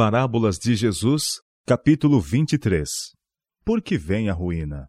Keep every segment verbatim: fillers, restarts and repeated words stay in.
Parábolas de Jesus, capítulo vinte e três. Por que vem a ruína?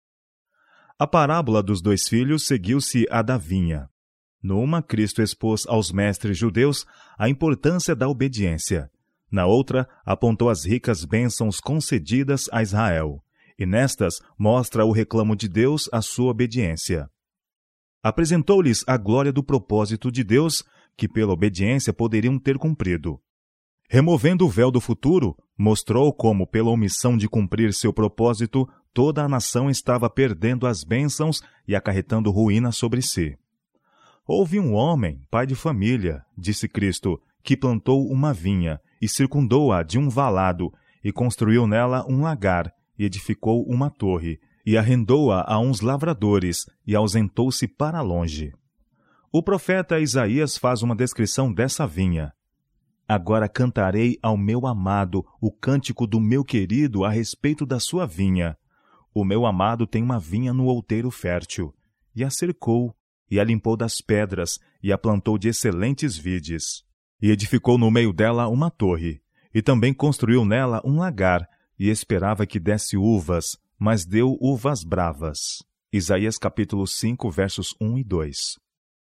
A parábola dos dois filhos seguiu-se à da vinha. Numa, Cristo expôs aos mestres judeus a importância da obediência. Na outra, apontou as ricas bênçãos concedidas a Israel. E nestas, mostra o reclamo de Deus à sua obediência. Apresentou-lhes a glória do propósito de Deus, que pela obediência poderiam ter cumprido. Removendo o véu do futuro, mostrou como, pela omissão de cumprir seu propósito, toda a nação estava perdendo as bênçãos e acarretando ruína sobre si. Houve um homem, pai de família, disse Cristo, que plantou uma vinha e circundou-a de um valado e construiu nela um lagar e edificou uma torre e arrendou-a a uns lavradores e ausentou-se para longe. O profeta Isaías faz uma descrição dessa vinha. Agora cantarei ao meu amado o cântico do meu querido a respeito da sua vinha. O meu amado tem uma vinha no outeiro fértil, e a cercou, e a limpou das pedras, e a plantou de excelentes vides. E edificou no meio dela uma torre, e também construiu nela um lagar, e esperava que desse uvas, mas deu uvas bravas. Isaías capítulo cinco, versos um e dois.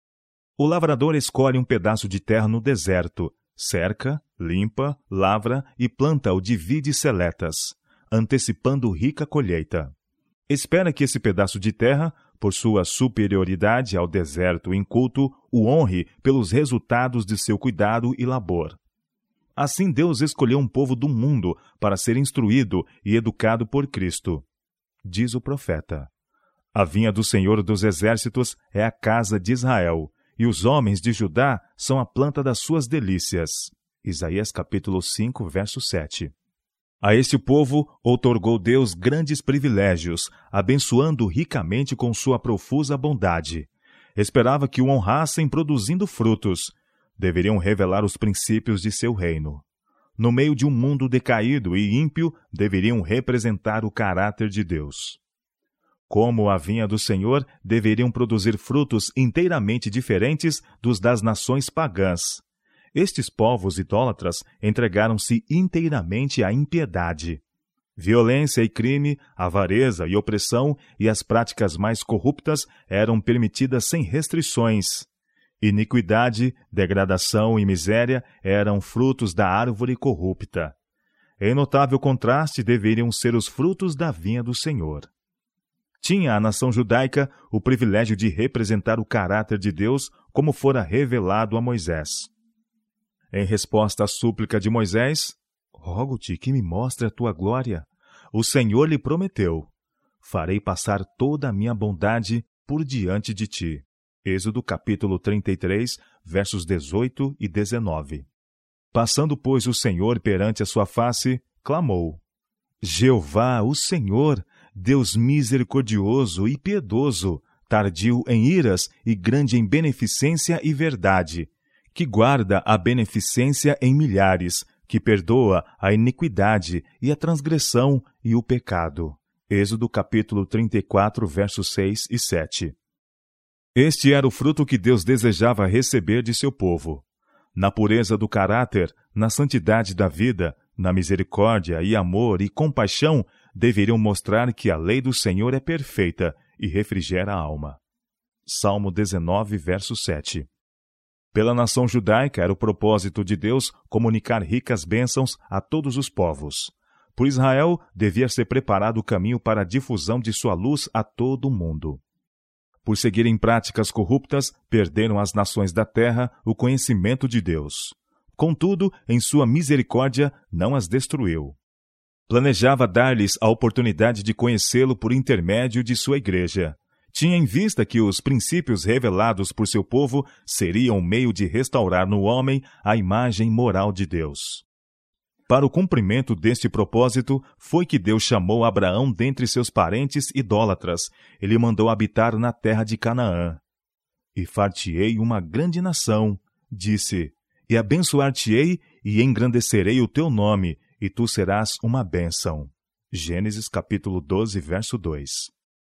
O lavrador escolhe um pedaço de terra no deserto, cerca, limpa, lavra e planta-o de vides seletas, antecipando rica colheita. Espera que esse pedaço de terra, por sua superioridade ao deserto inculto, o honre pelos resultados de seu cuidado e labor. Assim Deus escolheu um povo do mundo para ser instruído e educado por Cristo. Diz o profeta: a vinha do Senhor dos Exércitos é a casa de Israel, e os homens de Judá são a planta das suas delícias. Isaías capítulo cinco, verso sete. A este povo outorgou Deus grandes privilégios, abençoando ricamente com sua profusa bondade. Esperava que o honrassem produzindo frutos. Deveriam revelar os princípios de seu reino. No meio de um mundo decaído e ímpio, deveriam representar o caráter de Deus. Como a vinha do Senhor, deveriam produzir frutos inteiramente diferentes dos das nações pagãs. Estes povos idólatras entregaram-se inteiramente à impiedade. Violência e crime, avareza e opressão e as práticas mais corruptas eram permitidas sem restrições. Iniquidade, degradação e miséria eram frutos da árvore corrupta. Em notável contraste deveriam ser os frutos da vinha do Senhor. Tinha a nação judaica o privilégio de representar o caráter de Deus como fora revelado a Moisés. Em resposta à súplica de Moisés, rogo-te que me mostre a tua glória. O Senhor lhe prometeu: farei passar toda a minha bondade por diante de ti. Êxodo capítulo trinta e três, versos dezoito e dezenove. Passando, pois, o Senhor perante a sua face, clamou: Jeová, o Senhor, Deus misericordioso e piedoso, tardio em iras e grande em beneficência e verdade, que guarda a beneficência em milhares, que perdoa a iniquidade e a transgressão e o pecado. Êxodo capítulo trinta e quatro, versos seis e sete. Este era o fruto que Deus desejava receber de seu povo. Na pureza do caráter, na santidade da vida, na misericórdia e amor e compaixão, deveriam mostrar que a lei do Senhor é perfeita e refrigera a alma. Salmo dezenove, verso sete. Pela nação judaica era o propósito de Deus comunicar ricas bênçãos a todos os povos. Por Israel, devia ser preparado o caminho para a difusão de sua luz a todo o mundo. Por seguirem práticas corruptas, perderam as nações da terra o conhecimento de Deus. Contudo, em sua misericórdia, não as destruiu. Planejava dar-lhes a oportunidade de conhecê-lo por intermédio de sua igreja. Tinha em vista que os princípios revelados por seu povo seriam o meio de restaurar no homem a imagem moral de Deus. Para o cumprimento deste propósito, foi que Deus chamou Abraão dentre seus parentes idólatras. Ele mandou habitar na terra de Canaã. E far-te-ei uma grande nação, disse, e abençoar-te-ei e engrandecerei o teu nome, e tu serás uma bênção. Gênesis capítulo doze, verso dois.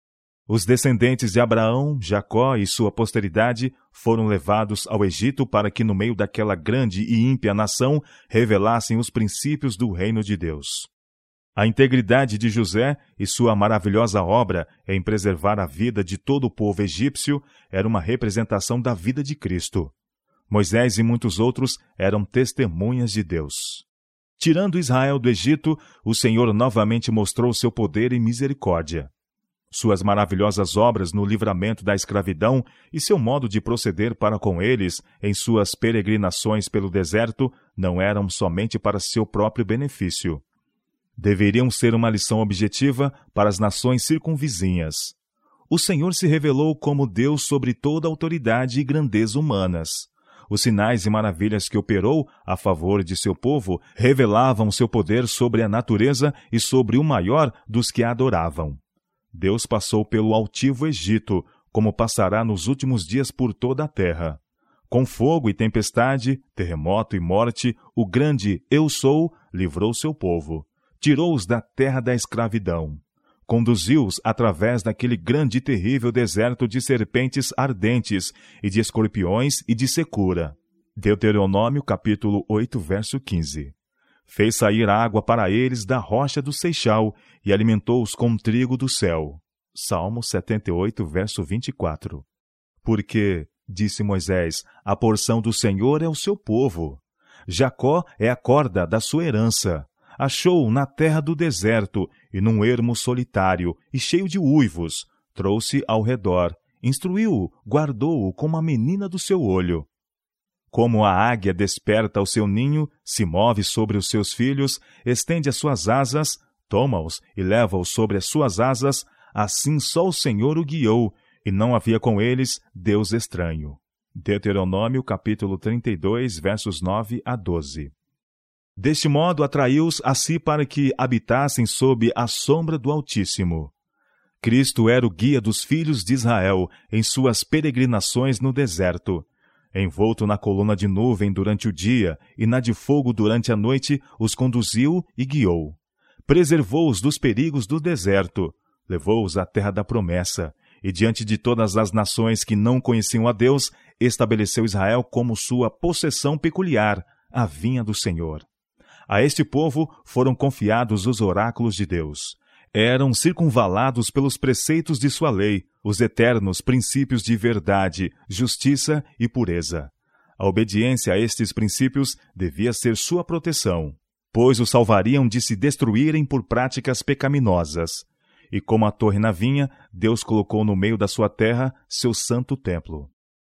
Os descendentes de Abraão, Jacó e sua posteridade foram levados ao Egito para que no meio daquela grande e ímpia nação revelassem os princípios do reino de Deus. A integridade de José e sua maravilhosa obra em preservar a vida de todo o povo egípcio era uma representação da vida de Cristo. Moisés e muitos outros eram testemunhas de Deus. Tirando Israel do Egito, o Senhor novamente mostrou seu poder e misericórdia. Suas maravilhosas obras no livramento da escravidão e seu modo de proceder para com eles em suas peregrinações pelo deserto não eram somente para seu próprio benefício. Deveriam ser uma lição objetiva para as nações circunvizinhas. O Senhor se revelou como Deus sobre toda autoridade e grandeza humanas. Os sinais e maravilhas que operou a favor de seu povo revelavam seu poder sobre a natureza e sobre o maior dos que a adoravam. Deus passou pelo altivo Egito, como passará nos últimos dias por toda a terra. Com fogo e tempestade, terremoto e morte, o grande Eu Sou livrou seu povo. Tirou-os da terra da escravidão. Conduziu-os através daquele grande e terrível deserto de serpentes ardentes e de escorpiões e de secura. Deuteronômio capítulo oito, verso quinze. Fez sair água para eles da rocha do Seixal e alimentou-os com trigo do céu. Salmo setenta e oito, verso vinte e quatro. Porque, disse Moisés, a porção do Senhor é o seu povo. Jacó é a corda da sua herança. Achou-o na terra do deserto e num ermo solitário e cheio de uivos. Trouxe ao redor, instruiu-o, guardou-o como a menina do seu olho. Como a águia desperta ao seu ninho, se move sobre os seus filhos, estende as suas asas, toma-os e leva-os sobre as suas asas, assim só o Senhor o guiou, e não havia com eles Deus estranho. Deuteronômio capítulo trinta e dois, versos nove a doze. Deste modo atraiu-os a si para que habitassem sob a sombra do Altíssimo. Cristo era o guia dos filhos de Israel em suas peregrinações no deserto. Envolto na coluna de nuvem durante o dia e na de fogo durante a noite, os conduziu e guiou. Preservou-os dos perigos do deserto, levou-os à terra da promessa, e diante de todas as nações que não conheciam a Deus, estabeleceu Israel como sua possessão peculiar, a vinha do Senhor. A este povo foram confiados os oráculos de Deus. Eram circunvalados pelos preceitos de sua lei, os eternos princípios de verdade, justiça e pureza. A obediência a estes princípios devia ser sua proteção, pois os salvariam de se destruírem por práticas pecaminosas. E como a torre na vinha, Deus colocou no meio da sua terra seu santo templo.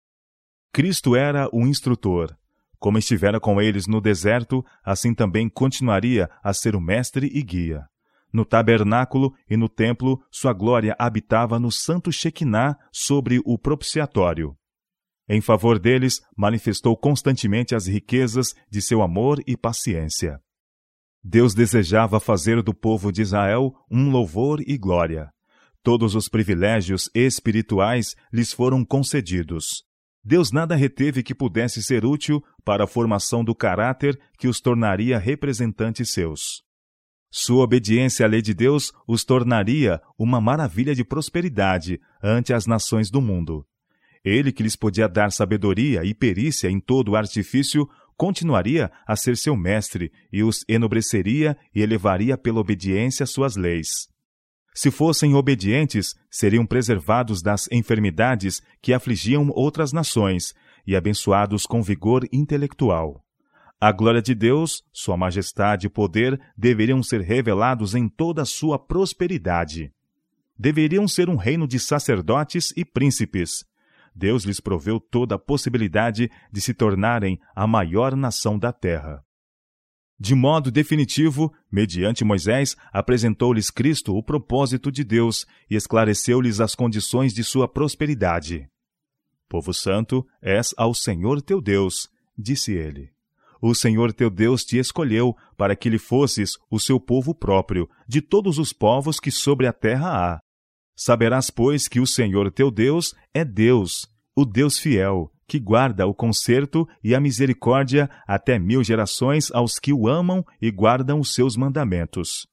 Cristo era o instrutor. Como estivera com eles no deserto, assim também continuaria a ser o mestre e guia. No tabernáculo e no templo, sua glória habitava no santo Shequiná sobre o propiciatório. Em favor deles, manifestou constantemente as riquezas de seu amor e paciência. Deus desejava fazer do povo de Israel um louvor e glória. Todos os privilégios espirituais lhes foram concedidos. Deus nada reteve que pudesse ser útil para a formação do caráter que os tornaria representantes seus. Sua obediência à lei de Deus os tornaria uma maravilha de prosperidade ante as nações do mundo. Ele, que lhes podia dar sabedoria e perícia em todo o artifício, continuaria a ser seu mestre e os enobreceria e elevaria pela obediência às suas leis. Se fossem obedientes, seriam preservados das enfermidades que afligiam outras nações e abençoados com vigor intelectual. A glória de Deus, sua majestade e poder deveriam ser revelados em toda a sua prosperidade. Deveriam ser um reino de sacerdotes e príncipes. Deus lhes proveu toda a possibilidade de se tornarem a maior nação da terra. De modo definitivo, mediante Moisés, apresentou-lhes Cristo o propósito de Deus e esclareceu-lhes as condições de sua prosperidade. Povo santo, és ao Senhor teu Deus, disse ele. O Senhor teu Deus te escolheu para que lhe fosses o seu povo próprio, de todos os povos que sobre a terra há. Saberás, pois, que o Senhor teu Deus é Deus, o Deus fiel, que guarda o conserto e a misericórdia até mil gerações aos que o amam e guardam os seus mandamentos.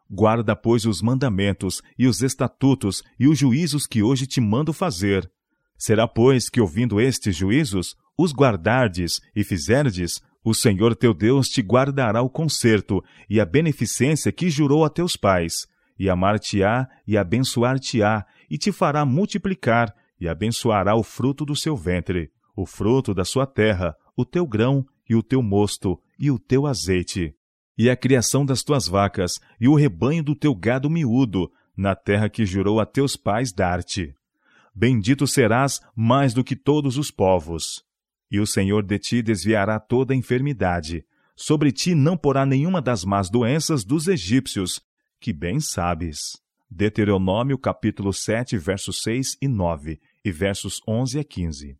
Guarda, pois, os mandamentos, e os estatutos, e os juízos que hoje te mando fazer. Será, pois, que ouvindo estes juízos, os guardardes e fizerdes, o Senhor teu Deus te guardará o conserto e a beneficência que jurou a teus pais, e amar-te-á e abençoar-te-á, e te fará multiplicar, e abençoará o fruto do seu ventre, o fruto da sua terra, o teu grão, e o teu mosto, e o teu azeite, e a criação das tuas vacas, e o rebanho do teu gado miúdo, na terra que jurou a teus pais dar-te. Bendito serás mais do que todos os povos. E o Senhor de ti desviará toda a enfermidade. Sobre ti não porá nenhuma das más doenças dos egípcios, que bem sabes. Deuteronômio capítulo sete, versos seis e nove, e versos onze a quinze.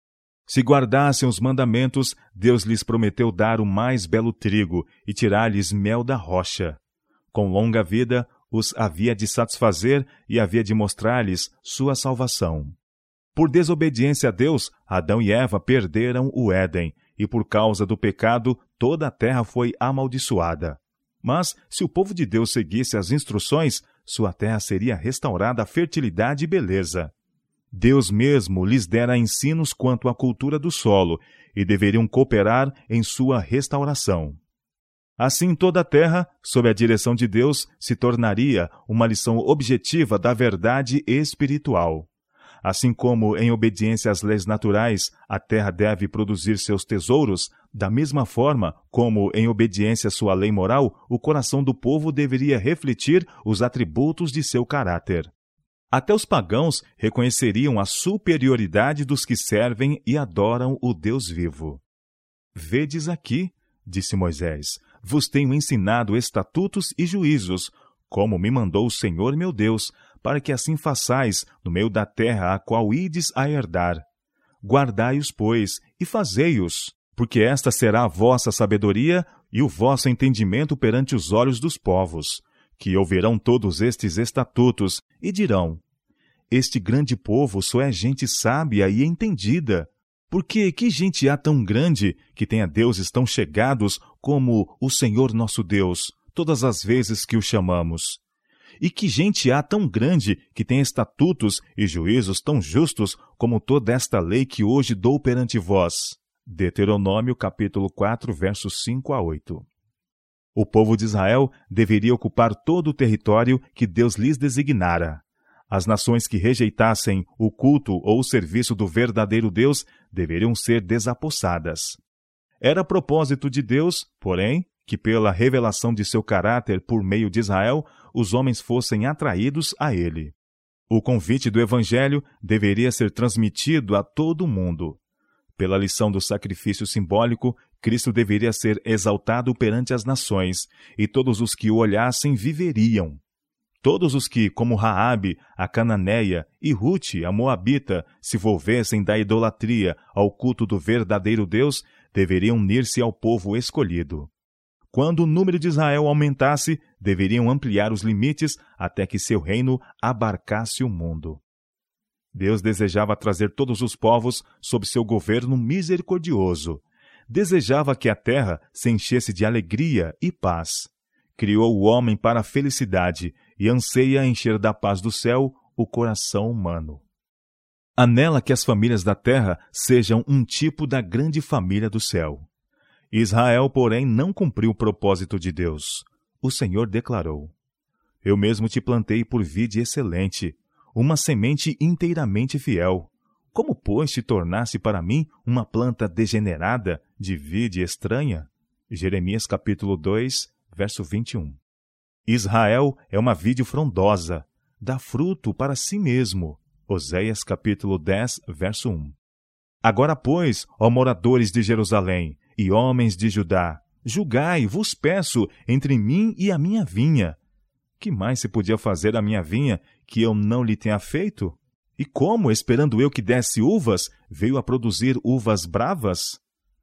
Se guardassem os mandamentos, Deus lhes prometeu dar o mais belo trigo e tirar-lhes mel da rocha. Com longa vida, os havia de satisfazer e havia de mostrar-lhes sua salvação. Por desobediência a Deus, Adão e Eva perderam o Éden, e por causa do pecado, toda a terra foi amaldiçoada. Mas, se o povo de Deus seguisse as instruções, sua terra seria restaurada à fertilidade e beleza. Deus mesmo lhes dera ensinos quanto à cultura do solo, e deveriam cooperar em sua restauração. Assim, toda a terra, sob a direção de Deus, se tornaria uma lição objetiva da verdade espiritual. Assim como, em obediência às leis naturais, a terra deve produzir seus tesouros, da mesma forma como, em obediência à sua lei moral, o coração do povo deveria refletir os atributos de seu caráter. Até os pagãos reconheceriam a superioridade dos que servem e adoram o Deus vivo. Vedes aqui, disse Moisés, vos tenho ensinado estatutos e juízos, como me mandou o Senhor meu Deus, para que assim façais no meio da terra a qual ides a herdar. Guardai-os, pois, e fazei-os, porque esta será a vossa sabedoria e o vosso entendimento perante os olhos dos povos, que ouvirão todos estes estatutos e dirão: este grande povo só é gente sábia e entendida. Porque que gente há tão grande que tenha deuses tão chegados como o Senhor nosso Deus, todas as vezes que o chamamos? E que gente há tão grande que tenha estatutos e juízos tão justos como toda esta lei que hoje dou perante vós? Deuteronômio capítulo quatro, versos cinco a oito. O povo de Israel deveria ocupar todo o território que Deus lhes designara. As nações que rejeitassem o culto ou o serviço do verdadeiro Deus deveriam ser desapossadas. Era propósito de Deus, porém, que pela revelação de seu caráter por meio de Israel, os homens fossem atraídos a ele. O convite do Evangelho deveria ser transmitido a todo o mundo. Pela lição do sacrifício simbólico, Cristo deveria ser exaltado perante as nações, e todos os que o olhassem viveriam. Todos os que, como Raabe, a cananeia, e Rute, a moabita, se volvessem da idolatria ao culto do verdadeiro Deus, deveriam unir-se ao povo escolhido. Quando o número de Israel aumentasse, deveriam ampliar os limites até que seu reino abarcasse o mundo. Deus desejava trazer todos os povos sob seu governo misericordioso. Desejava que a terra se enchesse de alegria e paz. Criou o homem para a felicidade e anseia encher da paz do céu o coração humano. Anela que as famílias da terra sejam um tipo da grande família do céu. Israel, porém, não cumpriu o propósito de Deus. O Senhor declarou: Eu mesmo te plantei por vide excelente, uma semente inteiramente fiel. Como, pois, te tornasse para mim uma planta degenerada de vide estranha? Jeremias capítulo dois, verso vinte e um. Israel é uma vide frondosa, dá fruto para si mesmo. Oséias capítulo dez, verso um. Agora, pois, ó moradores de Jerusalém e homens de Judá, julgai, vos peço, entre mim e a minha vinha. Que mais se podia fazer à minha vinha que eu não lhe tenha feito? E como, esperando eu que desse uvas, veio a produzir uvas bravas?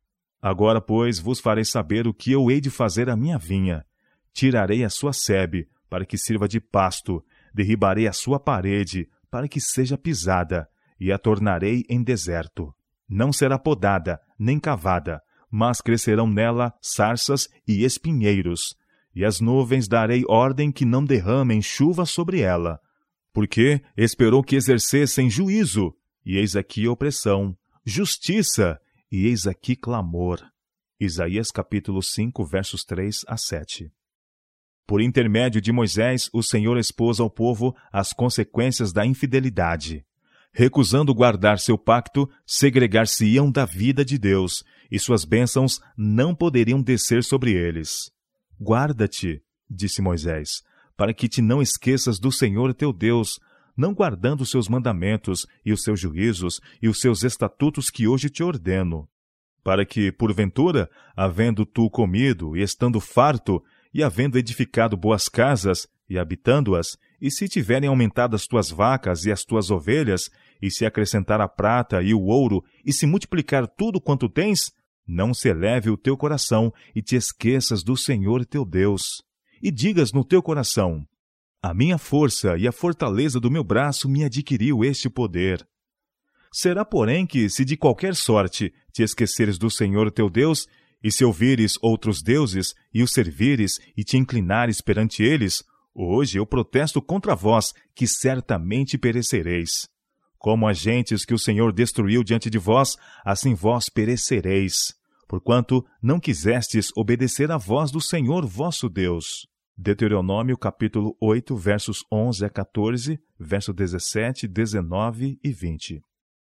Agora, pois, vos farei saber o que eu hei de fazer à minha vinha. Tirarei a sua sebe, para que sirva de pasto, derribarei a sua parede, para que seja pisada, e a tornarei em deserto. Não será podada, nem cavada, mas crescerão nela sarças e espinheiros, e as nuvens darei ordem que não derramem chuva sobre ela, porque esperou que exercessem juízo, e eis aqui opressão, justiça, e eis aqui clamor. Isaías capítulo cinco, versos três a sete. Por intermédio de Moisés, o Senhor expôs ao povo as consequências da infidelidade. Recusando guardar seu pacto, segregar-se-iam da vida de Deus, e suas bênçãos não poderiam descer sobre eles. Guarda-te, disse Moisés, para que te não esqueças do Senhor teu Deus, não guardando os seus mandamentos e os seus juízos e os seus estatutos que hoje te ordeno. Para que, porventura, havendo tu comido e estando farto, e havendo edificado boas casas, e habitando-as, e se tiverem aumentado as tuas vacas e as tuas ovelhas, e se acrescentar a prata e o ouro, e se multiplicar tudo quanto tens, não se eleve o teu coração, e te esqueças do Senhor teu Deus. E digas no teu coração: a minha força e a fortaleza do meu braço me adquiriu este poder. Será, porém, que, se de qualquer sorte te esqueceres do Senhor teu Deus, e se ouvires outros deuses, e os servires, e te inclinares perante eles, hoje eu protesto contra vós, que certamente perecereis. Como agentes que o Senhor destruiu diante de vós, assim vós perecereis, porquanto não quisestes obedecer à voz do Senhor vosso Deus. Deuteronômio capítulo oito, versos onze a quatorze, versos dezessete, dezenove e vinte.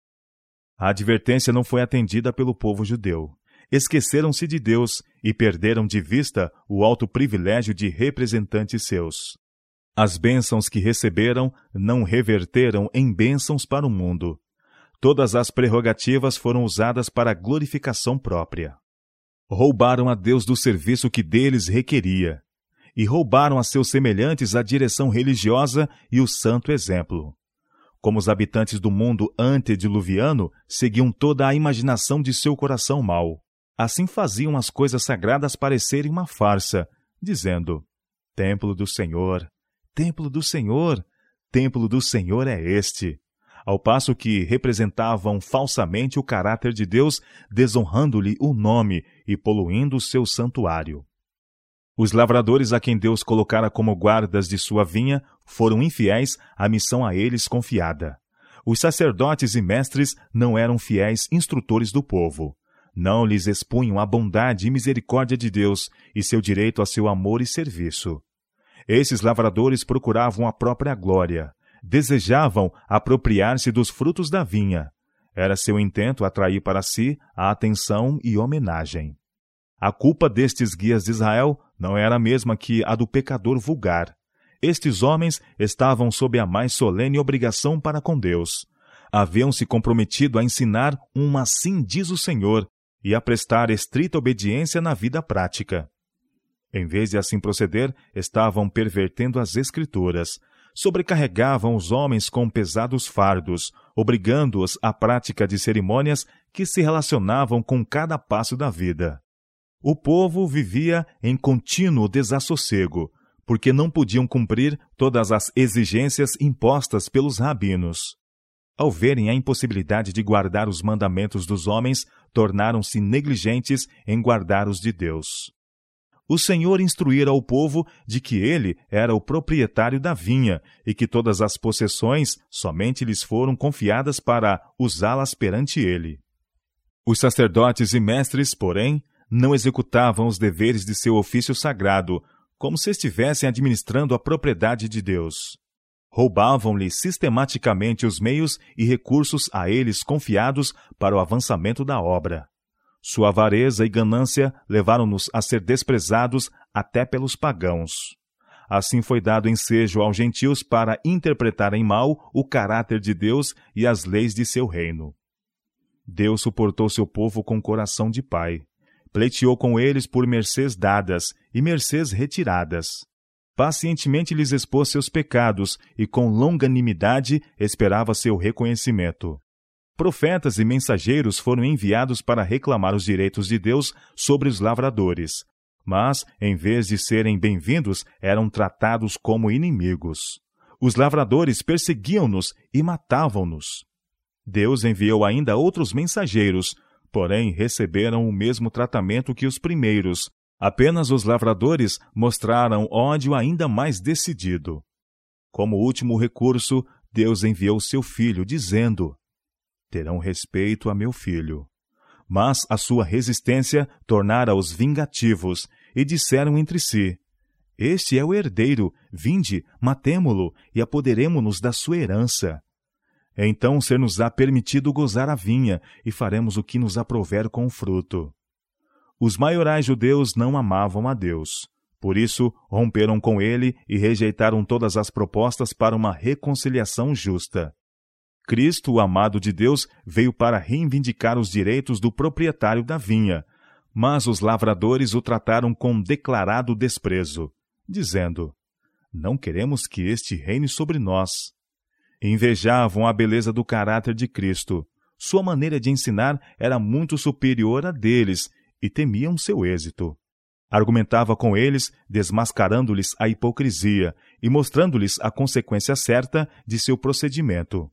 A advertência não foi atendida pelo povo judeu. Esqueceram-se de Deus e perderam de vista o alto privilégio de representantes seus. As bênçãos que receberam não reverteram em bênçãos para o mundo. Todas as prerrogativas foram usadas para a glorificação própria. Roubaram a Deus do serviço que deles requeria, e roubaram a seus semelhantes a direção religiosa e o santo exemplo. Como os habitantes do mundo antediluviano seguiam toda a imaginação de seu coração mau, assim faziam as coisas sagradas parecerem uma farsa, dizendo: Templo do Senhor, Templo do Senhor, Templo do Senhor é este. Ao passo que representavam falsamente o caráter de Deus, desonrando-lhe o nome e poluindo o seu santuário. Os lavradores a quem Deus colocara como guardas de sua vinha foram infiéis à missão a eles confiada. Os sacerdotes e mestres não eram fiéis instrutores do povo. Não lhes expunham a bondade e misericórdia de Deus e seu direito a seu amor e serviço. Esses lavradores procuravam a própria glória, desejavam apropriar-se dos frutos da vinha. Era seu intento atrair para si a atenção e homenagem. A culpa destes guias de Israel não era a mesma que a do pecador vulgar. Estes homens estavam sob a mais solene obrigação para com Deus. Haviam se comprometido a ensinar um assim diz o Senhor e a prestar estrita obediência na vida prática. Em vez de assim proceder, estavam pervertendo as Escrituras, sobrecarregavam os homens com pesados fardos, obrigando-os à prática de cerimônias que se relacionavam com cada passo da vida. O povo vivia em contínuo desassossego, porque não podiam cumprir todas as exigências impostas pelos rabinos. Ao verem a impossibilidade de guardar os mandamentos dos homens, tornaram-se negligentes em guardar os de Deus. O Senhor instruíra o povo de que ele era o proprietário da vinha e que todas as possessões somente lhes foram confiadas para usá-las perante ele. Os sacerdotes e mestres, porém, não executavam os deveres de seu ofício sagrado, como se estivessem administrando a propriedade de Deus. Roubavam-lhe sistematicamente os meios e recursos a eles confiados para o avançamento da obra. Sua avareza e ganância levaram-nos a ser desprezados até pelos pagãos. Assim foi dado ensejo aos gentios para interpretarem mal o caráter de Deus e as leis de seu reino. Deus suportou seu povo com coração de pai. Pleiteou com eles por mercês dadas e mercês retiradas. Pacientemente lhes expôs seus pecados e com longanimidade esperava seu reconhecimento. Profetas e mensageiros foram enviados para reclamar os direitos de Deus sobre os lavradores, mas, em vez de serem bem-vindos, eram tratados como inimigos. Os lavradores perseguiam-nos e matavam-nos. Deus enviou ainda outros mensageiros, porém receberam o mesmo tratamento que os primeiros, Apenas os lavradores mostraram ódio ainda mais decidido. Como último recurso, Deus enviou seu filho, dizendo: terão respeito a meu filho. Mas a sua resistência tornara-os vingativos, e disseram entre si: este é o herdeiro, vinde, matemo-lo, e apoderemo-nos da sua herança. Então ser-nos-á permitido gozar a vinha, e faremos o que nos aprouver com o fruto. Os maiorais judeus não amavam a Deus. Por isso, romperam com ele e rejeitaram todas as propostas para uma reconciliação justa. Cristo, o amado de Deus, veio para reivindicar os direitos do proprietário da vinha, mas os lavradores o trataram com declarado desprezo, dizendo: não queremos que este reine sobre nós. Invejavam a beleza do caráter de Cristo. Sua maneira de ensinar era muito superior à deles, e temiam seu êxito. Argumentava com eles, desmascarando-lhes a hipocrisia e mostrando-lhes a consequência certa de seu procedimento.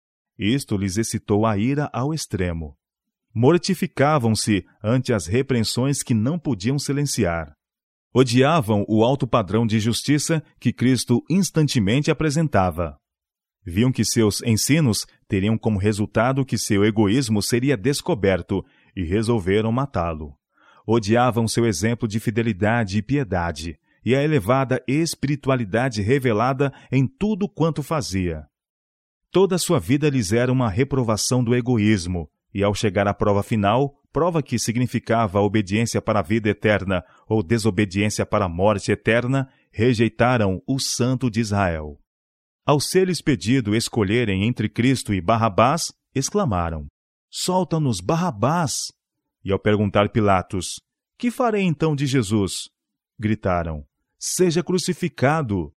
Isto lhes excitou a ira ao extremo. Mortificavam-se ante as repreensões que não podiam silenciar. Odiavam o alto padrão de justiça que Cristo instantemente apresentava. Viam que seus ensinos teriam como resultado que seu egoísmo seria descoberto e resolveram matá-lo. Odiavam seu exemplo de fidelidade e piedade e a elevada espiritualidade revelada em tudo quanto fazia. Toda a sua vida lhes era uma reprovação do egoísmo, e ao chegar à prova final, prova que significava obediência para a vida eterna ou desobediência para a morte eterna, rejeitaram o Santo de Israel. Ao ser-lhes pedido escolherem entre Cristo e Barrabás, exclamaram: solta-nos Barrabás! E ao perguntar Pilatos: que farei então de Jesus? Gritaram: seja crucificado!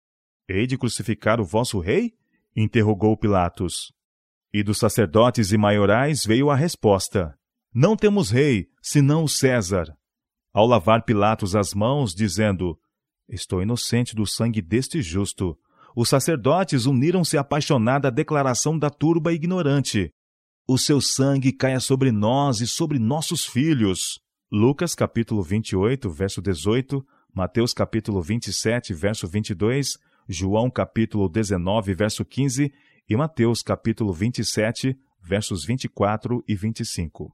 Hei de crucificar o vosso rei? Interrogou Pilatos. E dos sacerdotes e maiorais veio a resposta: não temos rei, senão o César. Ao lavar Pilatos as mãos, dizendo: estou inocente do sangue deste justo, os sacerdotes uniram-se à apaixonada declaração da turba ignorante: o seu sangue caia sobre nós e sobre nossos filhos. Lucas capítulo vinte e oito, verso dezoito, Mateus capítulo vinte e sete, verso vinte e dois, João capítulo dezenove, verso quinze e Mateus capítulo vinte e sete, versos vinte e quatro e vinte e cinco.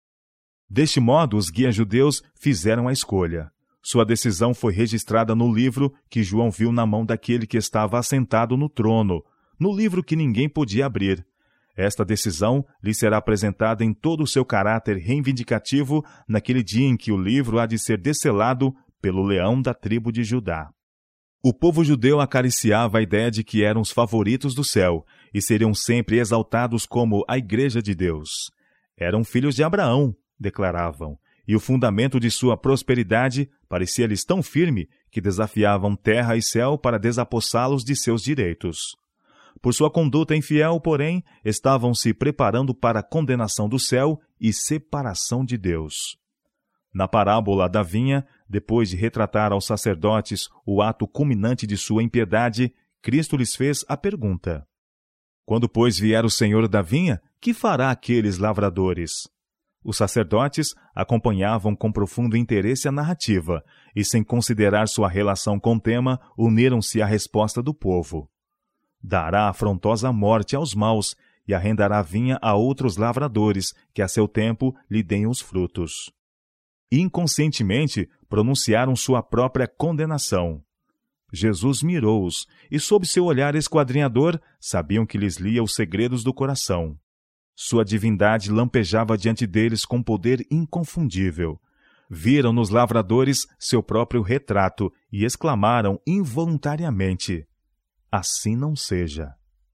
Deste modo, os guias judeus fizeram a escolha. Sua decisão foi registrada no livro que João viu na mão daquele que estava assentado no trono, no livro que ninguém podia abrir. Esta decisão lhe será apresentada em todo o seu caráter reivindicativo naquele dia em que o livro há de ser desselado pelo leão da tribo de Judá. O povo judeu acariciava a ideia de que eram os favoritos do céu e seriam sempre exaltados como a Igreja de Deus. Eram filhos de Abraão, declaravam, e o fundamento de sua prosperidade parecia-lhes tão firme que desafiavam terra e céu para desapossá-los de seus direitos. Por sua conduta infiel, porém, estavam se preparando para a condenação do céu e separação de Deus. Na parábola da vinha, depois de retratar aos sacerdotes o ato culminante de sua impiedade, Cristo lhes fez a pergunta: quando, pois, vier o Senhor da vinha, que fará aqueles lavradores? Os sacerdotes acompanhavam com profundo interesse a narrativa e, sem considerar sua relação com o tema, uniram-se à resposta do povo. Dará afrontosa morte aos maus e arrendará vinha a outros lavradores, que a seu tempo lhe deem os frutos. Inconscientemente, pronunciaram sua própria condenação. Jesus mirou-os, e sob seu olhar esquadrinhador, sabiam que lhes lia os segredos do coração. Sua divindade lampejava diante deles com poder inconfundível. Viram nos lavradores seu próprio retrato e exclamaram involuntariamente: assim não seja.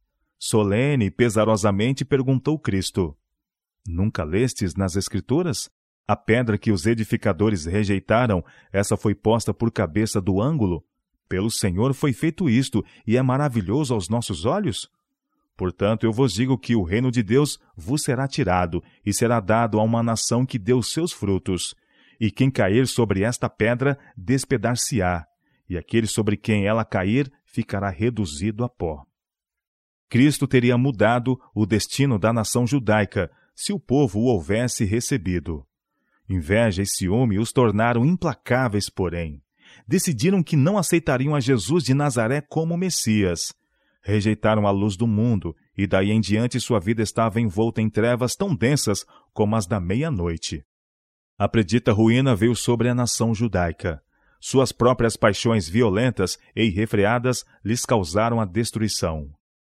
Solene e pesarosamente perguntou Cristo: nunca lestes nas Escrituras? A pedra que os edificadores rejeitaram, essa foi posta por cabeça do ângulo? Pelo Senhor foi feito isto, e é maravilhoso aos nossos olhos? Portanto, eu vos digo que o reino de Deus vos será tirado, e será dado a uma nação que deu seus frutos. E quem cair sobre esta pedra, despedar-se-á, e aquele sobre quem ela cair, ficará reduzido a pó. Cristo teria mudado o destino da nação judaica, se o povo o houvesse recebido. Inveja e ciúme os tornaram implacáveis, porém. Decidiram que não aceitariam a Jesus de Nazaré como Messias. Rejeitaram a luz do mundo, e daí em diante sua vida estava envolta em trevas tão densas como as da meia-noite. A predita ruína veio sobre a nação judaica. Suas próprias paixões violentas e irrefreadas lhes causaram a destruição.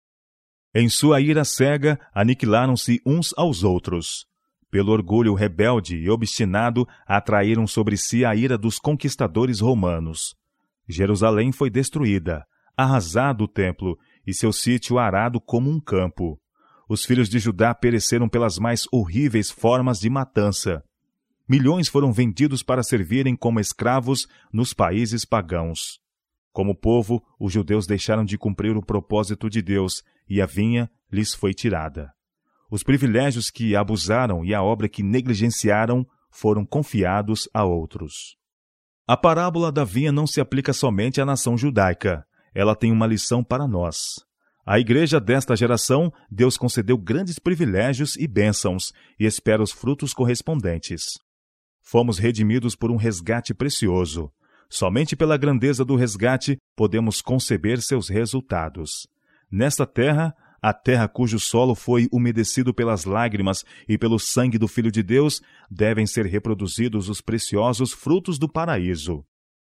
Em sua ira cega, aniquilaram-se uns aos outros. Pelo orgulho rebelde e obstinado, atraíram sobre si a ira dos conquistadores romanos. Jerusalém foi destruída, arrasado o templo, e seu sítio arado como um campo. Os filhos de Judá pereceram pelas mais horríveis formas de matança. Milhões foram vendidos para servirem como escravos nos países pagãos. Como povo, os judeus deixaram de cumprir o propósito de Deus, e a vinha lhes foi tirada. Os privilégios que abusaram e a obra que negligenciaram foram confiados a outros. A parábola da vinha não se aplica somente à nação judaica. Ela tem uma lição para nós. À igreja desta geração, Deus concedeu grandes privilégios e bênçãos, e espera os frutos correspondentes. Fomos redimidos por um resgate precioso. Somente pela grandeza do resgate podemos conceber seus resultados. Nesta terra, a terra cujo solo foi umedecido pelas lágrimas e pelo sangue do Filho de Deus, devem ser reproduzidos os preciosos frutos do paraíso.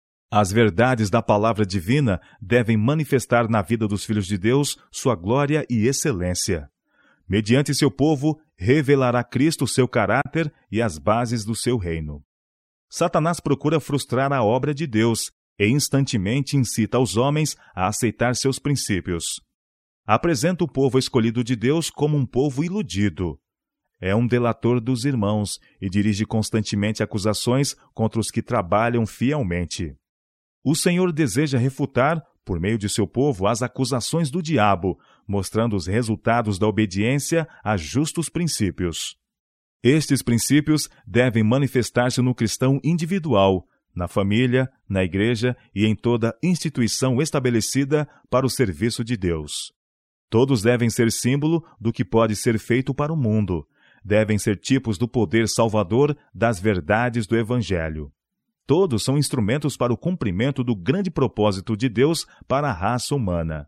As verdades da palavra divina devem manifestar na vida dos filhos de Deus sua glória e excelência. Mediante seu povo, revelará Cristo seu caráter e as bases do seu reino. Satanás procura frustrar a obra de Deus e instantemente incita os homens a aceitar seus princípios. Apresenta o povo escolhido de Deus como um povo iludido. É um delator dos irmãos e dirige constantemente acusações contra os que trabalham fielmente. O Senhor deseja refutar, por meio de seu povo, as acusações do diabo, mostrando os resultados da obediência a justos princípios. Estes princípios devem manifestar-se no cristão individual, na família, na igreja e em toda instituição estabelecida para o serviço de Deus. Todos devem ser símbolo do que pode ser feito para o mundo. Devem ser tipos do poder salvador das verdades do Evangelho. Todos são instrumentos para o cumprimento do grande propósito de Deus para a raça humana.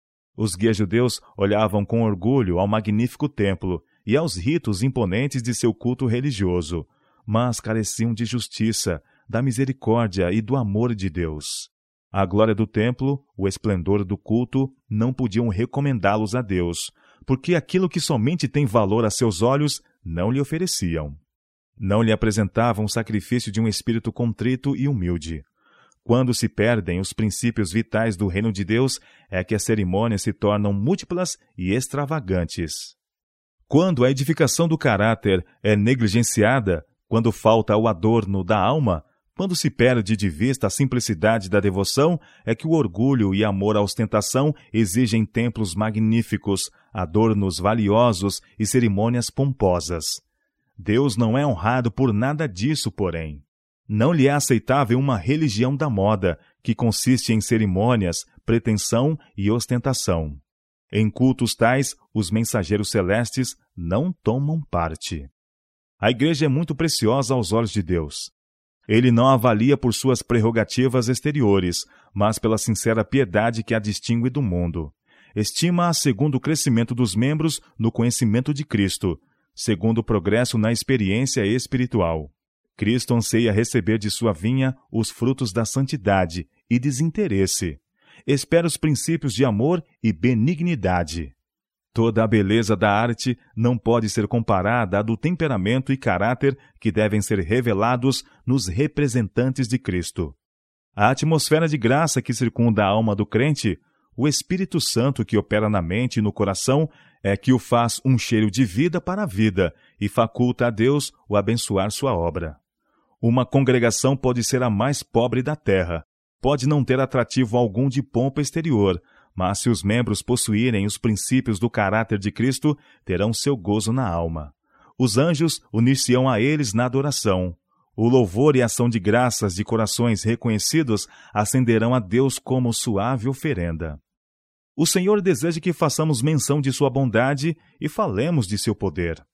Os guias judeus olhavam com orgulho ao magnífico templo e aos ritos imponentes de seu culto religioso, mas careciam de justiça, da misericórdia e do amor de Deus. A glória do templo, o esplendor do culto, não podiam recomendá-los a Deus, porque aquilo que somente tem valor a seus olhos não lhe ofereciam. Não lhe apresentavam o sacrifício de um espírito contrito e humilde. Quando se perdem os princípios vitais do reino de Deus, é que as cerimônias se tornam múltiplas e extravagantes. Quando a edificação do caráter é negligenciada, quando falta o adorno da alma, quando se perde de vista a simplicidade da devoção, é que o orgulho e amor à ostentação exigem templos magníficos, adornos valiosos e cerimônias pomposas. Deus não é honrado por nada disso, porém. Não lhe é aceitável uma religião da moda, que consiste em cerimônias, pretensão e ostentação. Em cultos tais, os mensageiros celestes não tomam parte. A igreja é muito preciosa aos olhos de Deus. Ele não a avalia por suas prerrogativas exteriores, mas pela sincera piedade que a distingue do mundo. Estima-a segundo o crescimento dos membros no conhecimento de Cristo, segundo o progresso na experiência espiritual. Cristo anseia receber de sua vinha os frutos da santidade e desinteresse. Espera os princípios de amor e benignidade. Toda a beleza da arte não pode ser comparada à do temperamento e caráter que devem ser revelados nos representantes de Cristo. A atmosfera de graça que circunda a alma do crente, o Espírito Santo que opera na mente e no coração, é que o faz um cheiro de vida para a vida e faculta a Deus o abençoar sua obra. Uma congregação pode ser a mais pobre da terra, pode não ter atrativo algum de pompa exterior, mas se os membros possuírem os princípios do caráter de Cristo, terão seu gozo na alma. Os anjos unir-se-ão a eles na adoração. O louvor e ação de graças de corações reconhecidos ascenderão a Deus como suave oferenda. O Senhor deseja que façamos menção de sua bondade e falemos de seu poder.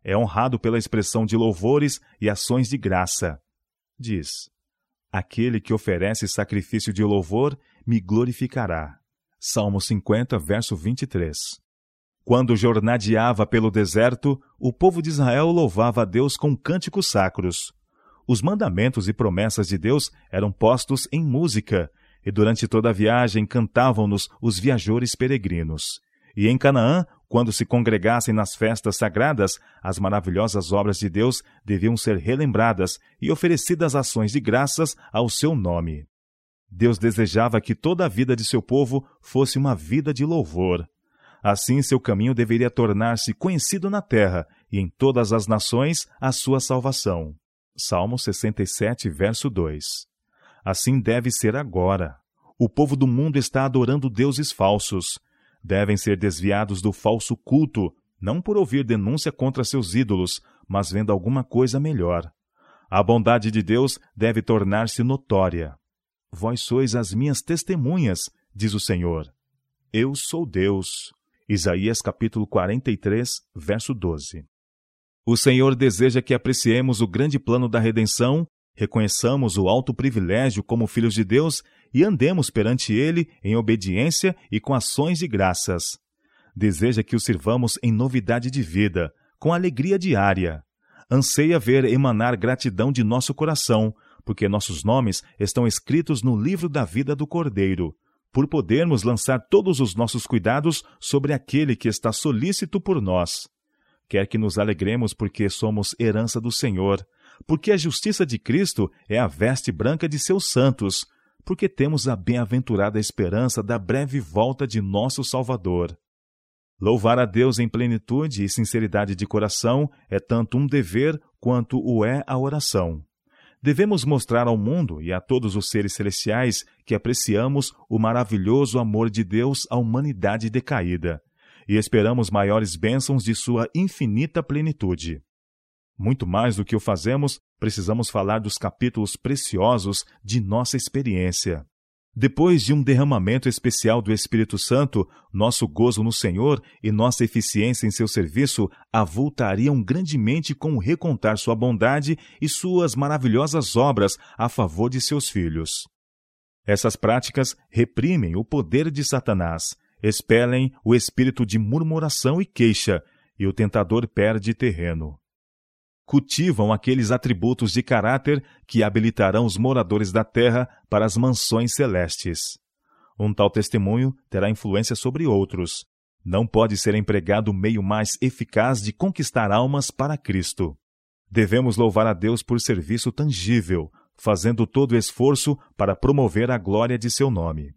é honrado pela expressão de louvores e ações de graça. Diz: aquele que oferece sacrifício de louvor me glorificará. Salmo cinquenta, verso vinte e três. Quando jornadeava pelo deserto, o povo de Israel louvava a Deus com cânticos sacros. Os mandamentos e promessas de Deus eram postos em música, e durante toda a viagem cantavam-nos os viajores peregrinos. E em Canaã, quando se congregassem nas festas sagradas, as maravilhosas obras de Deus deviam ser relembradas e oferecidas ações de graças ao seu nome. Deus desejava que toda a vida de seu povo fosse uma vida de louvor. Assim, seu caminho deveria tornar-se conhecido na terra e em todas as nações a sua salvação. Salmo sessenta e sete, verso dois. Assim deve ser agora. O povo do mundo está adorando deuses falsos. Devem ser desviados do falso culto, não por ouvir denúncia contra seus ídolos, mas vendo alguma coisa melhor. A bondade de Deus deve tornar-se notória. Vós sois as minhas testemunhas, diz o Senhor. Eu sou Deus. Isaías capítulo quarenta e três, verso doze. O Senhor deseja que apreciemos o grande plano da redenção, reconheçamos o alto privilégio como filhos de Deus e andemos perante Ele em obediência e com ações de graças. Deseja que o sirvamos em novidade de vida, com alegria diária. Anseia ver emanar gratidão de nosso coração, porque nossos nomes estão escritos no livro da vida do Cordeiro, por podermos lançar todos os nossos cuidados sobre aquele que está solícito por nós. Quer que nos alegremos porque somos herança do Senhor, porque a justiça de Cristo é a veste branca de seus santos, porque temos a bem-aventurada esperança da breve volta de nosso Salvador. Louvar a Deus em plenitude e sinceridade de coração é tanto um dever quanto o é a oração. Devemos mostrar ao mundo e a todos os seres celestiais que apreciamos o maravilhoso amor de Deus à humanidade decaída e esperamos maiores bênçãos de sua infinita plenitude. Muito mais do que o fazemos, precisamos falar dos capítulos preciosos de nossa experiência. Depois de um derramamento especial do Espírito Santo, nosso gozo no Senhor e nossa eficiência em seu serviço avultariam grandemente com o recontar sua bondade e suas maravilhosas obras a favor de seus filhos. Essas práticas reprimem o poder de Satanás, expelem o espírito de murmuração e queixa, e o tentador perde terreno. Cultivam aqueles atributos de caráter que habilitarão os moradores da terra para as mansões celestes. Um tal testemunho terá influência sobre outros. Não pode ser empregado o meio mais eficaz de conquistar almas para Cristo. Devemos louvar a Deus por serviço tangível, fazendo todo o esforço para promover a glória de seu nome.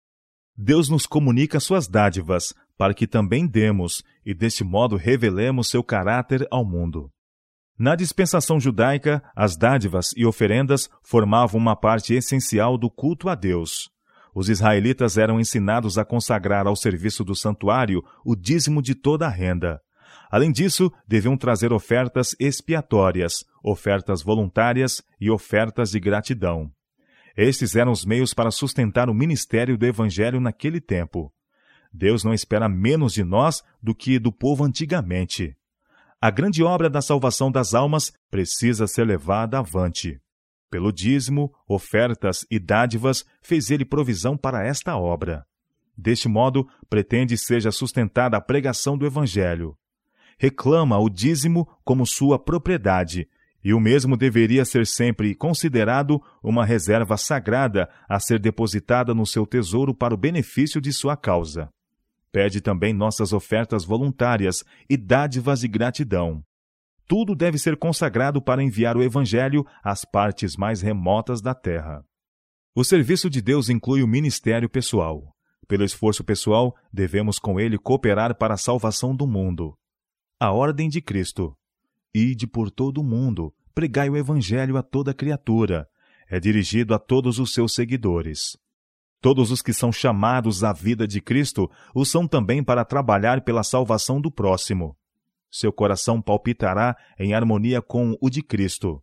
Deus nos comunica suas dádivas, para que também demos, e deste modo revelemos seu caráter ao mundo. Na dispensação judaica, as dádivas e oferendas formavam uma parte essencial do culto a Deus. Os israelitas eram ensinados a consagrar ao serviço do santuário o dízimo de toda a renda. Além disso, deviam trazer ofertas expiatórias, ofertas voluntárias e ofertas de gratidão. Estes eram os meios para sustentar o ministério do Evangelho naquele tempo. Deus não espera menos de nós do que do povo antigamente. A grande obra da salvação das almas precisa ser levada avante. Pelo dízimo, ofertas e dádivas, fez ele provisão para esta obra. Deste modo, pretende seja sustentada a pregação do Evangelho. Reclama o dízimo como sua propriedade, e o mesmo deveria ser sempre considerado uma reserva sagrada a ser depositada no seu tesouro para o benefício de sua causa. Pede também nossas ofertas voluntárias e dádivas de gratidão. Tudo deve ser consagrado para enviar o Evangelho às partes mais remotas da terra. O serviço de Deus inclui o ministério pessoal. Pelo esforço pessoal, devemos com ele cooperar para a salvação do mundo. A ordem de Cristo. Ide por todo o mundo, pregai o Evangelho a toda criatura. É dirigido a todos os seus seguidores. Todos os que são chamados à vida de Cristo o são também para trabalhar pela salvação do próximo. Seu coração palpitará em harmonia com o de Cristo.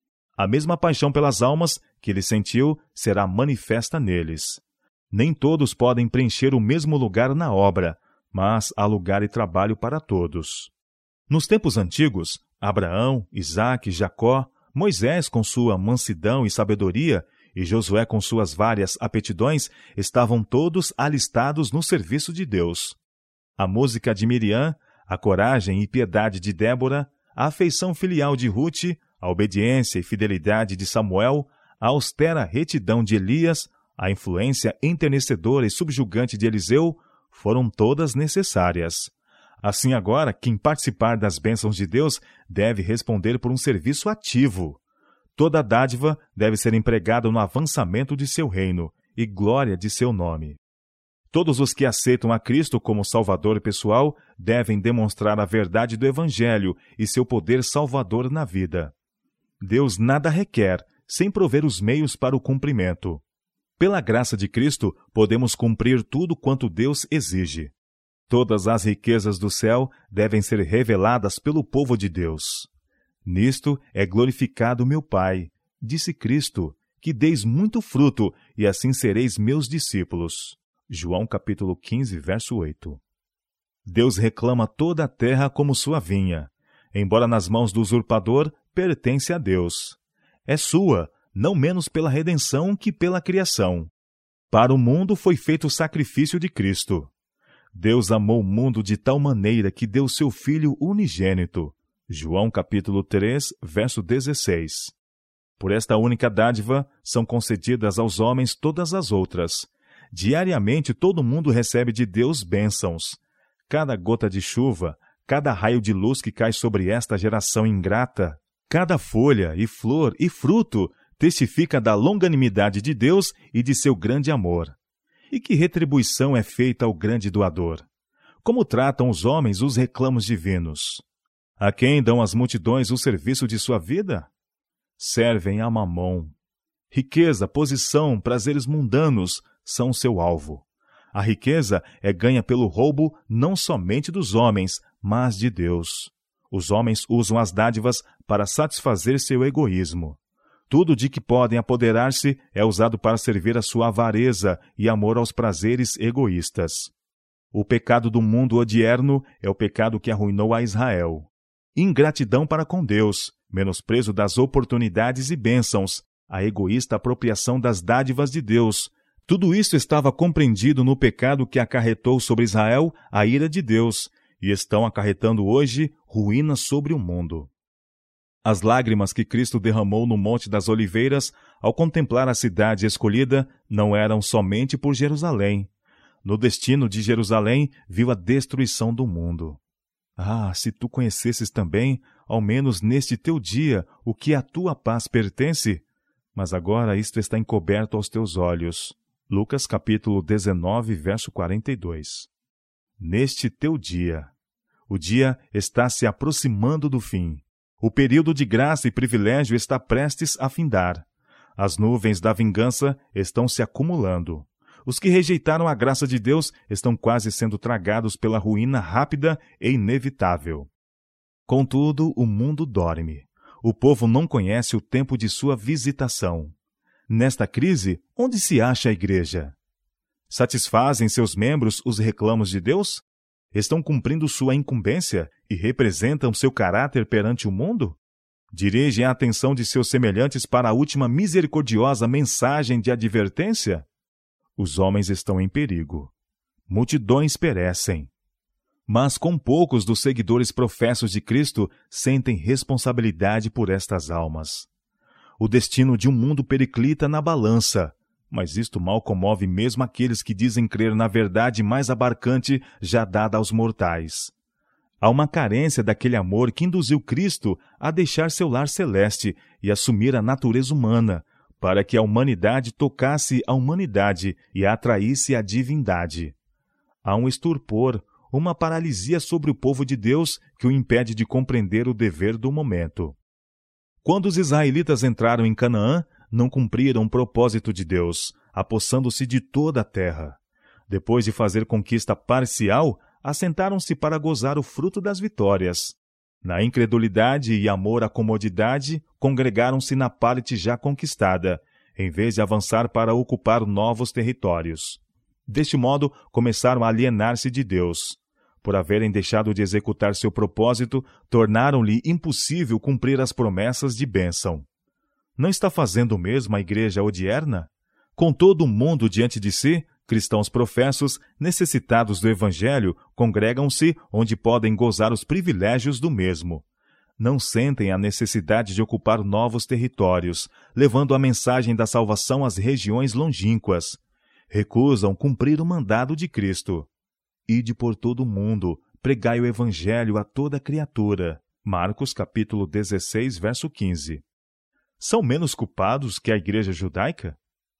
A mesma paixão pelas almas que ele sentiu será manifesta neles. Nem todos podem preencher o mesmo lugar na obra, mas há lugar e trabalho para todos. Nos tempos antigos, Abraão, Isaque, Jacó, Moisés com sua mansidão e sabedoria e Josué com suas várias aptidões estavam todos alistados no serviço de Deus. A música de Miriam, a coragem e piedade de Débora, a afeição filial de Rute, a obediência e fidelidade de Samuel, a austera retidão de Elias, a influência enternecedora e subjugante de Eliseu, foram todas necessárias. Assim agora, quem participar das bênçãos de Deus deve responder por um serviço ativo. Toda dádiva deve ser empregada no avançamento de seu reino e glória de seu nome. Todos os que aceitam a Cristo como Salvador pessoal devem demonstrar a verdade do Evangelho e seu poder salvador na vida. Deus nada requer, sem prover os meios para o cumprimento. Pela graça de Cristo, podemos cumprir tudo quanto Deus exige. Todas as riquezas do céu devem ser reveladas pelo povo de Deus. Nisto é glorificado meu Pai, disse Cristo, que deis muito fruto, e assim sereis meus discípulos. João capítulo quinze, verso oito. Deus reclama toda a terra como sua vinha. Embora nas mãos do usurpador, pertence a Deus. É sua, não menos pela redenção que pela criação. Para o mundo foi feito o sacrifício de Cristo. Deus amou o mundo de tal maneira que deu seu Filho unigênito. João capítulo três, verso dezesseis. Por esta única dádiva são concedidas aos homens todas as outras. Diariamente todo mundo recebe de Deus bênçãos. Cada gota de chuva, cada raio de luz que cai sobre esta geração ingrata, cada folha e flor e fruto testifica da longanimidade de Deus e de seu grande amor. E que retribuição é feita ao grande doador? Como tratam os homens os reclamos divinos? A quem dão as multidões o serviço de sua vida? Servem a Mamom. Riqueza, posição, prazeres mundanos são seu alvo. A riqueza é ganha pelo roubo não somente dos homens, mas de Deus. Os homens usam as dádivas para satisfazer seu egoísmo. Tudo de que podem apoderar-se é usado para servir a sua avareza e amor aos prazeres egoístas. O pecado do mundo odierno é o pecado que arruinou a Israel. Ingratidão para com Deus, menosprezo das oportunidades e bênçãos, a egoísta apropriação das dádivas de Deus. Tudo isso estava compreendido no pecado que acarretou sobre Israel a ira de Deus, e estão acarretando hoje ruína sobre o mundo. As lágrimas que Cristo derramou no Monte das Oliveiras, ao contemplar a cidade escolhida, não eram somente por Jerusalém. No destino de Jerusalém, viu a destruição do mundo. Ah, se tu conhecesses também, ao menos neste teu dia, o que à tua paz pertence! Mas agora isto está encoberto aos teus olhos. Lucas capítulo dezenove, verso quarenta e dois. Neste teu dia. O dia está se aproximando do fim. O período de graça e privilégio está prestes a findar. As nuvens da vingança estão se acumulando. Os que rejeitaram a graça de Deus estão quase sendo tragados pela ruína rápida e inevitável. Contudo, o mundo dorme. O povo não conhece o tempo de sua visitação. Nesta crise, onde se acha a igreja? Satisfazem seus membros os reclamos de Deus? Estão cumprindo sua incumbência e representam seu caráter perante o mundo? Dirigem a atenção de seus semelhantes para a última misericordiosa mensagem de advertência? Os homens estão em perigo. Multidões perecem. Mas com poucos dos seguidores professos de Cristo sentem responsabilidade por estas almas. O destino de um mundo periclita na balança, mas isto mal comove mesmo aqueles que dizem crer na verdade mais abarcante já dada aos mortais. Há uma carência daquele amor que induziu Cristo a deixar seu lar celeste e assumir a natureza humana, para que a humanidade tocasse a humanidade e a atraísse a divindade. Há um estupor, uma paralisia sobre o povo de Deus que o impede de compreender o dever do momento. Quando os israelitas entraram em Canaã, não cumpriram o propósito de Deus, apossando-se de toda a terra. Depois de fazer conquista parcial, assentaram-se para gozar o fruto das vitórias. Na incredulidade e amor à comodidade, congregaram-se na parte já conquistada, em vez de avançar para ocupar novos territórios. Deste modo, começaram a alienar-se de Deus. Por haverem deixado de executar seu propósito, tornaram-lhe impossível cumprir as promessas de bênção. Não está fazendo o mesmo a igreja odierna? Com todo o mundo diante de si, cristãos professos, necessitados do Evangelho, congregam-se onde podem gozar os privilégios do mesmo. Não sentem a necessidade de ocupar novos territórios, levando a mensagem da salvação às regiões longínquas. Recusam cumprir o mandado de Cristo. Ide por todo o mundo, pregai o Evangelho a toda criatura. Marcos capítulo dezesseis, verso quinze. São menos culpados que a igreja judaica?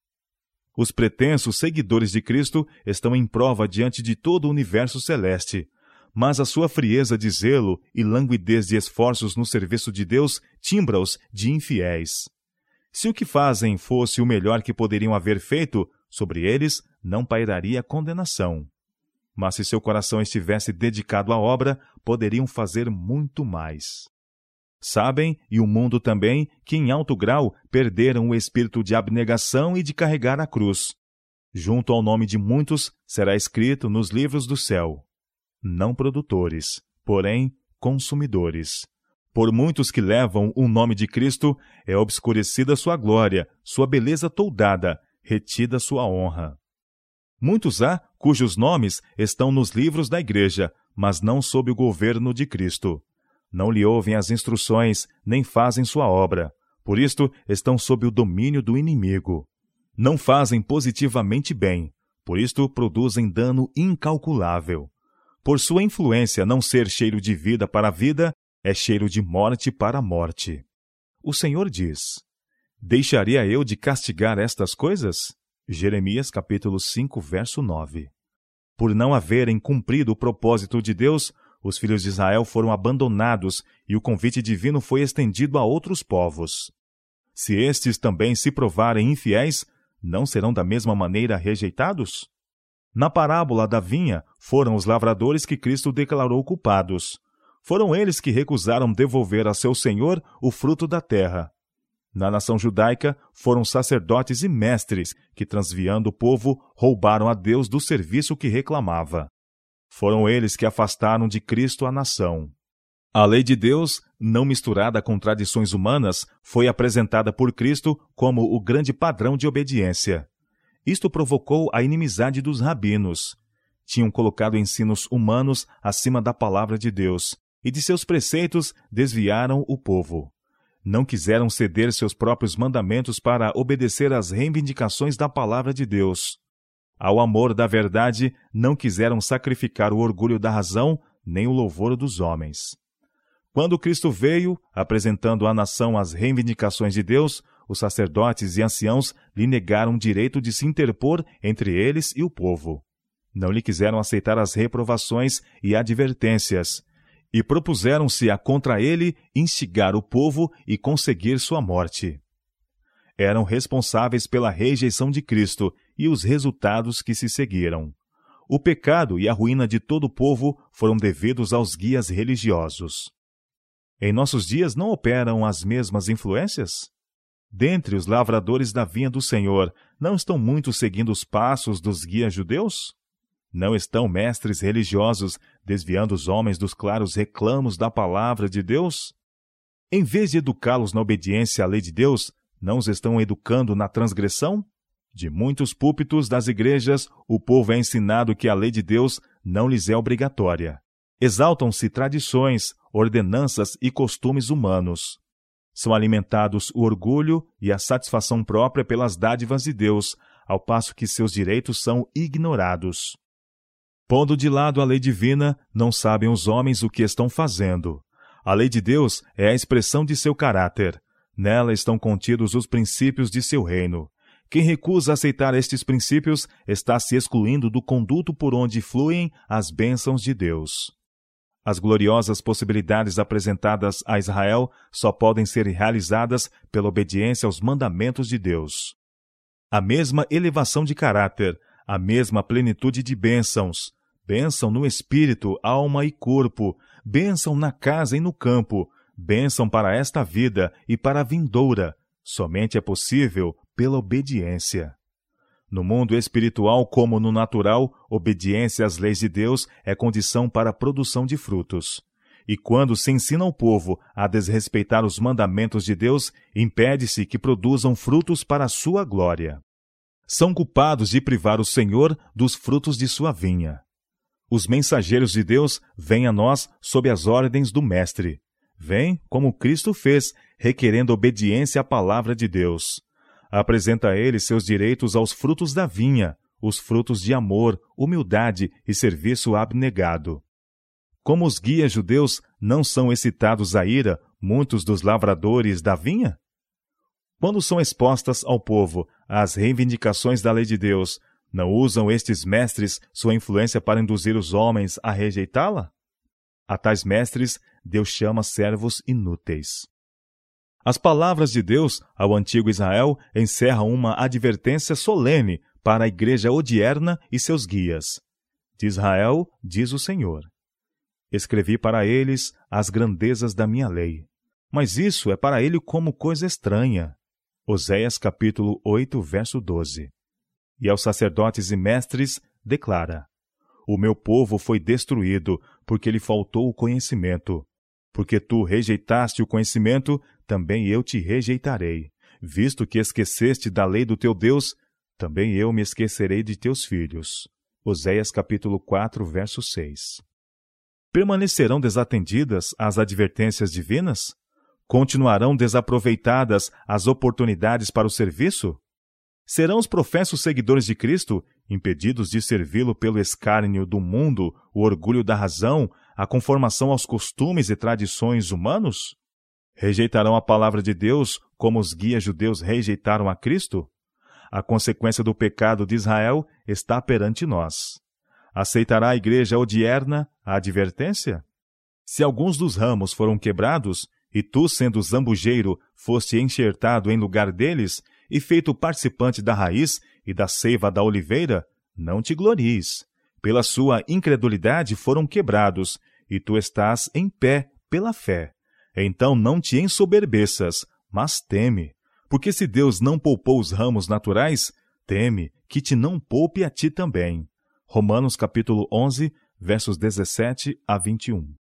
Os pretensos seguidores de Cristo estão em prova diante de todo o universo celeste, mas a sua frieza de zelo e languidez de esforços no serviço de Deus timbra-os de infiéis. Se o que fazem fosse o melhor que poderiam haver feito, sobre eles não pairaria condenação. Mas se seu coração estivesse dedicado à obra, poderiam fazer muito mais. Sabem, e o mundo também, que em alto grau perderam o espírito de abnegação e de carregar a cruz. Junto ao nome de muitos será escrito nos livros do céu: não produtores, porém consumidores. Por muitos que levam o nome de Cristo, é obscurecida sua glória, sua beleza toldada, retida sua honra. Muitos há cujos nomes estão nos livros da igreja, mas não sob o governo de Cristo. Não lhe ouvem as instruções, nem fazem sua obra. Por isto, estão sob o domínio do inimigo. Não fazem positivamente bem. Por isto, produzem dano incalculável. Por sua influência não ser cheiro de vida para a vida, é cheiro de morte para a morte. O Senhor diz: deixaria eu de castigar estas coisas? Jeremias capítulo cinco, verso nove. Por não haverem cumprido o propósito de Deus, os filhos de Israel foram abandonados e o convite divino foi estendido a outros povos. Se estes também se provarem infiéis, não serão da mesma maneira rejeitados? Na parábola da vinha, foram os lavradores que Cristo declarou culpados. Foram eles que recusaram devolver a seu senhor o fruto da terra. Na nação judaica, foram sacerdotes e mestres que, transviando o povo, roubaram a Deus do serviço que reclamava. Foram eles que afastaram de Cristo a nação. A lei de Deus, não misturada com tradições humanas, foi apresentada por Cristo como o grande padrão de obediência. Isto provocou a inimizade dos rabinos. Tinham colocado ensinos humanos acima da palavra de Deus, e de seus preceitos desviaram o povo. Não quiseram ceder seus próprios mandamentos para obedecer às reivindicações da palavra de Deus. Ao amor da verdade, não quiseram sacrificar o orgulho da razão, nem o louvor dos homens. Quando Cristo veio, apresentando à nação as reivindicações de Deus, os sacerdotes e anciãos lhe negaram o direito de se interpor entre eles e o povo. Não lhe quiseram aceitar as reprovações e advertências, e propuseram-se a contra ele instigar o povo e conseguir sua morte. Eram responsáveis pela rejeição de Cristo e os resultados que se seguiram. O pecado e a ruína de todo o povo foram devidos aos guias religiosos. Em nossos dias não operam as mesmas influências? Dentre os lavradores da vinha do Senhor, não estão muitos seguindo os passos dos guias judeus? Não estão mestres religiosos desviando os homens dos claros reclamos da palavra de Deus? Em vez de educá-los na obediência à lei de Deus, não os estão educando na transgressão? De muitos púlpitos das igrejas, o povo é ensinado que a lei de Deus não lhes é obrigatória. Exaltam-se tradições, ordenanças e costumes humanos. São alimentados o orgulho e a satisfação própria pelas dádivas de Deus, ao passo que seus direitos são ignorados. Pondo de lado a lei divina, não sabem os homens o que estão fazendo. A lei de Deus é a expressão de seu caráter. Nela estão contidos os princípios de seu reino. Quem recusa aceitar estes princípios está se excluindo do conduto por onde fluem as bênçãos de Deus. As gloriosas possibilidades apresentadas a Israel só podem ser realizadas pela obediência aos mandamentos de Deus. A mesma elevação de caráter, a mesma plenitude de bênçãos, bênção no espírito, alma e corpo, bênção na casa e no campo, bênção para esta vida e para a vindoura, somente é possível pela obediência. No mundo espiritual como no natural, obediência às leis de Deus é condição para a produção de frutos. E quando se ensina ao povo a desrespeitar os mandamentos de Deus, impede-se que produzam frutos para a sua glória. São culpados de privar o Senhor dos frutos de sua vinha. Os mensageiros de Deus vêm a nós sob as ordens do Mestre. Vêm, como Cristo fez, requerendo obediência à palavra de Deus. Apresenta a ele seus direitos aos frutos da vinha, os frutos de amor, humildade e serviço abnegado. Como os guias judeus não são excitados à ira, muitos dos lavradores da vinha? Quando são expostas ao povo as reivindicações da lei de Deus, não usam estes mestres sua influência para induzir os homens a rejeitá-la? A tais mestres, Deus chama servos inúteis. As palavras de Deus ao antigo Israel encerram uma advertência solene para a igreja odierna e seus guias. De Israel, diz o Senhor: escrevi para eles as grandezas da minha lei, mas isso é para ele como coisa estranha. Oséias capítulo oito, verso doze. E aos sacerdotes e mestres declara: o meu povo foi destruído, porque lhe faltou o conhecimento. Porque tu rejeitaste o conhecimento, também eu te rejeitarei. Visto que esqueceste da lei do teu Deus, também eu me esquecerei de teus filhos. Oséias capítulo quatro, verso seis. Permanecerão desatendidas as advertências divinas? Continuarão desaproveitadas as oportunidades para o serviço? Serão os professos seguidores de Cristo impedidos de servi-lo pelo escárnio do mundo, o orgulho da razão, a conformação aos costumes e tradições humanos? Rejeitarão a palavra de Deus como os guias judeus rejeitaram a Cristo? A consequência do pecado de Israel está perante nós. Aceitará a igreja odierna a advertência? Se alguns dos ramos foram quebrados, e tu, sendo zambujeiro, foste enxertado em lugar deles, e feito participante da raiz e da seiva da oliveira, não te glories. Pela sua incredulidade foram quebrados, e tu estás em pé pela fé. Então não te ensoberbeças, mas teme. Porque se Deus não poupou os ramos naturais, teme que te não poupe a ti também. Romanos capítulo onze, versos dezessete a vinte e um.